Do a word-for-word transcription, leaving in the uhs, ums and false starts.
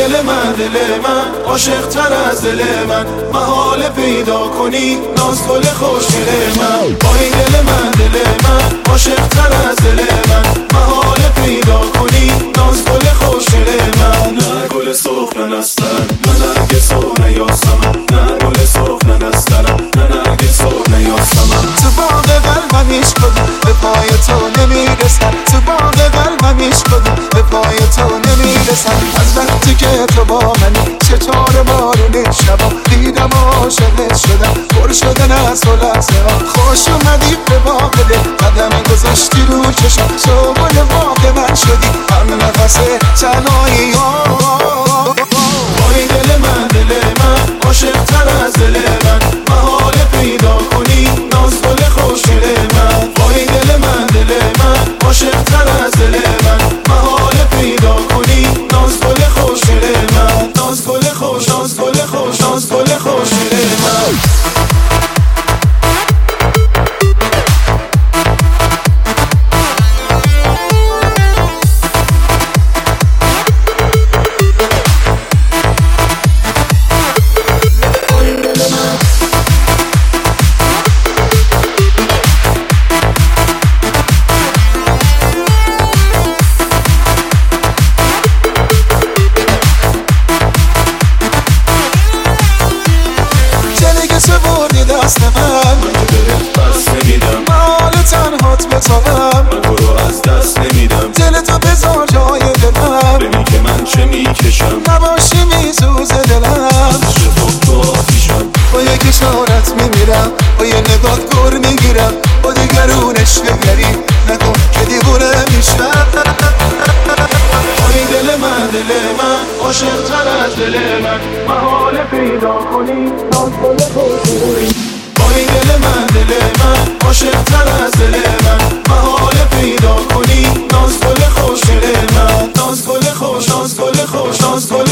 دل من دل من عاشق تر از دل من، محال پیدا کنی ناز گل خوشگل من. وای دل من دل من عاشق تر از دل من، محال پیدا کنی ناز گل خوشگل من. نه گل سرخ نه نسترن، نه نرگ سرخ نه یاسمن، نه گل سرخ نه نسترن، نه نرگ سرخ نه یاسمن. تو باغ قلبم هیچ کدوم به پای تو نمیرسن، تو باغ قلبم هیچ کدوم به پای تو نمیرسن. از وقتی که تو با منی چطور بارون شبا دیدم عاشقت شدم، پر شدن از تو لحظه ها. خوش اومدی به باغ دل، قدم گذاشتی رو چشم، تو گل باغ من شدی هم نفس تنهایی ها. وای دل من دل من عاشق تر از دل من، محال پیدا کنی ناز گل خوشگل من. وای دل من دل من عاشق تر از دل من، محال پیدا کنی ناز گل خوشگل من. ناز گل خوش ناز گل خوش ناز گل خوشگل من. چه بردی دست من، من که دلت بس نمیدم، محال تنهات بتابم، من تو رو از دست نمیدم. دل تو بذار جای دلم، ببین که من چه میکشم، نباشی میسوزه دلم. چطور تو آتیشم، با یک اشارت میمیرم، با یه نگات گر میگیرم، با دیگرونش بگری نکن که دیوونه میشم. وای دل من دل من عاشق تر از دل من، محال پیدا کنی ناز گل خوشگل. وای دل من دل من عاشق تر از دل من، محال پیدا کنی ناز گل خوشگل من. ناز گل خوش ناز گل خوش ناز گل